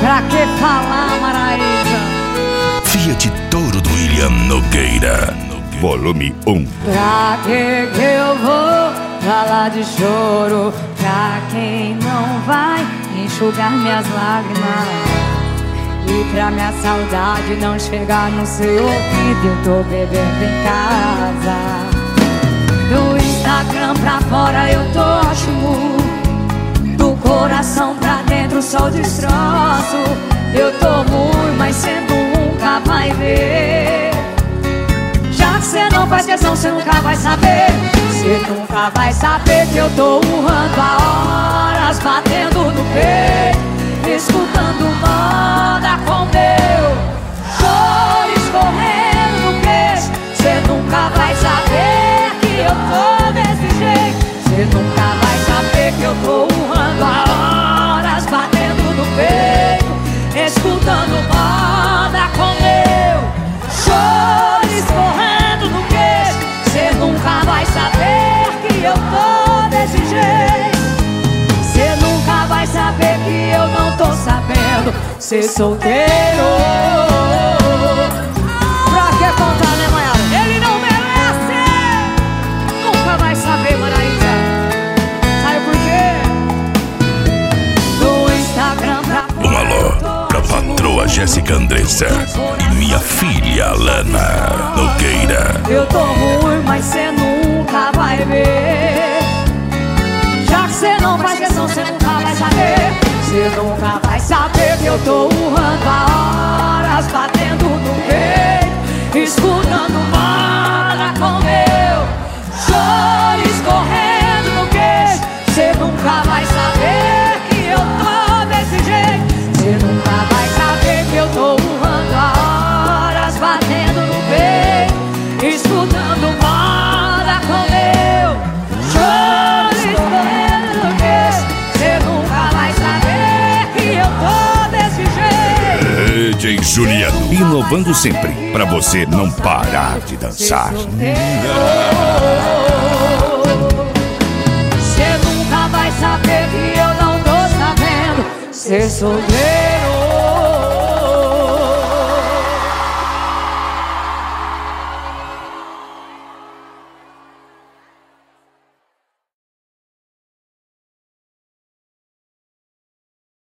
Pra que falar, Maraísa? Fiat Toro do William Nogueira, volume 1. Pra que eu vou falar de choro? Pra quem não vai enxugar minhas lágrimas? E pra minha saudade não chegar no seu ouvido, eu tô bebendo em casa. Do Instagram pra fora eu tô ótimo, do coração pra dentro só destroço. Eu tô ruim, mas cê nunca vai ver. Já que cê não faz questão, cê nunca vai saber. Cê nunca vai saber que eu tô urrando há horas, batendo no peito, escutando moda com meu choro escorrendo no queixo. Cê nunca vai saber que eu tô desse jeito. Cê nunca vai saber que eu tô urrando há horas, batendo no peito, escutando moda com meu choro escorrendo no queixo. Cê nunca vai saber que eu tô desse jeito. Cê nunca vai saber que eu não tô sabendo ser solteiro. Pra que contar, né, Maiara? Ele não merece. Nunca vai saber, Maraísa. Sabe por quê? No Instagram pra Um alô pra patroa Jéssica Andressa e minha filha Lana Nogueira. eu tô ruim, mas cê nunca vai ver. Já que cê não faz questão, cê nunca vai saber. Cê nunca vai saber que eu tô urrando há horas, batendo no peito, escutando moda com meu choro escorrendo no queixo. Cê nunca vai saber que eu tô desse jeito. Cê nunca vai saber que eu tô urrando há horas, batendo no peito, escutando moda com meu choro escorrendo no queixo. Cê nunca vai saber que eu tô desse jeito. DJ Juliano, inovando sempre pra você não parar de dançar. Cê nunca vai saber que eu não tô sabendo ser solteiro.